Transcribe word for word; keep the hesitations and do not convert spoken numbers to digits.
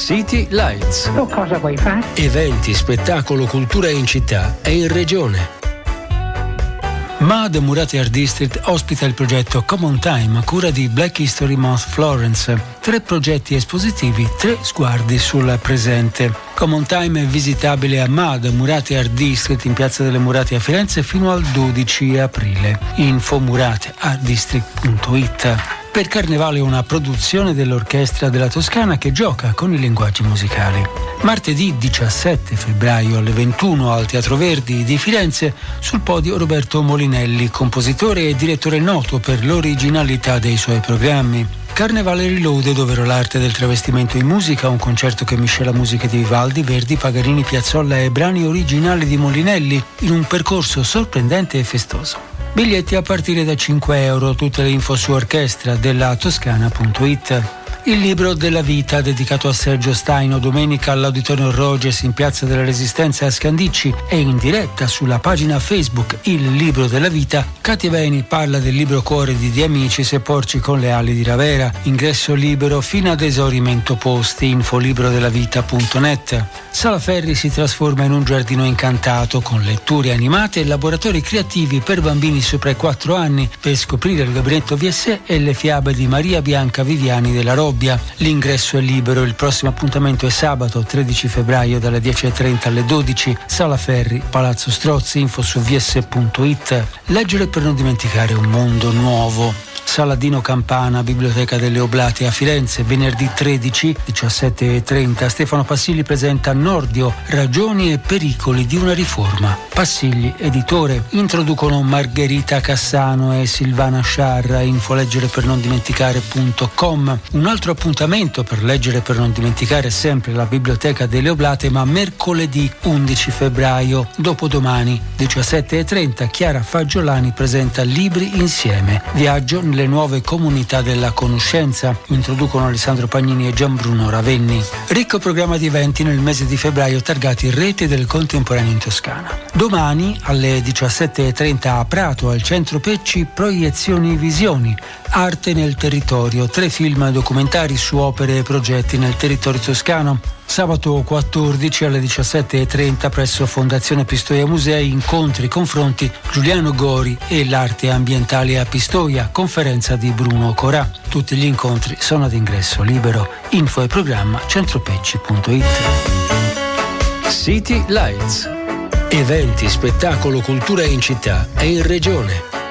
City Lights. Tu cosa vuoi fare? Eventi, spettacolo, cultura in città e in regione. M A D Murate Art District ospita il progetto Common Time a cura di Black History Month Florence. Tre progetti espositivi, tre sguardi sul presente. Common Time è visitabile a M A D Murate Art District in Piazza delle Murate a Firenze fino al dodici aprile. Info murate art district punto it. Per Carnevale una produzione dell'Orchestra della Toscana che gioca con i linguaggi musicali. Martedì diciassette febbraio alle ventuno al Teatro Verdi di Firenze, sul podio Roberto Molinelli, compositore e direttore noto per l'originalità dei suoi programmi. Carnevale Reloaded, ovvero l'arte del travestimento in musica, un concerto che miscela musiche di Vivaldi, Verdi, Paganini, Piazzolla e brani originali di Molinelli in un percorso sorprendente e festoso. Biglietti a partire da cinque euro, tutte le info su orchestra della toscana punto it. Il libro della vita, dedicato a Sergio Staino, domenica all'Auditorium Rogers in Piazza della Resistenza a Scandicci e in diretta sulla pagina Facebook Il Libro della Vita. Katia Beni parla del libro cuore di De Amicis e Porci con le ali di Ravera. Ingresso libero fino ad esaurimento posti. Info libro della vita punto net. Sala Ferri si trasforma in un giardino incantato con letture animate e laboratori creativi per bambini sopra i quattro anni per scoprire il gabinetto V S e le fiabe di Maria Bianca Viviani della Robbia. L'ingresso è libero, il prossimo appuntamento è sabato tredici febbraio dalle dieci e trenta alle dodici, Sala Ferri, Palazzo Strozzi, info su v s punto it. Leggere per non dimenticare un mondo nuovo. Sala Dino Campana, Biblioteca delle Oblate a Firenze, venerdì tredici, diciassette e trenta. Stefano Passigli presenta Nordio, ragioni e pericoli di una riforma. Passigli, editore. Introducono Margherita Cassano e Silvana Sciarra, info leggere per non dimenticare punto com. Un altro appuntamento per leggere per non dimenticare sempre la Biblioteca delle Oblate, ma mercoledì undici febbraio, dopodomani, diciassette e trenta, Chiara Fagiolani presenta Libri insieme. Viaggio nelle nuove comunità della conoscenza. Introducono Alessandro Pagnini e Gianbruno Ravenni. Ricco programma di eventi nel mese di febbraio targati Rete del Contemporaneo in Toscana. Domani alle diciassette e trenta a Prato, al Centro Pecci, Proiezioni Visioni, Arte nel territorio, tre film documentari su opere e progetti nel territorio toscano. Sabato quattordici alle diciassette e trenta presso Fondazione Pistoia Musei, incontri, confronti, Giuliano Gori e l'arte ambientale a Pistoia, conferenza di Bruno Corà. Tutti gli incontri sono ad ingresso libero. Info e programma centropecci punto it. City Lights. Eventi, spettacolo, cultura in città e in regione.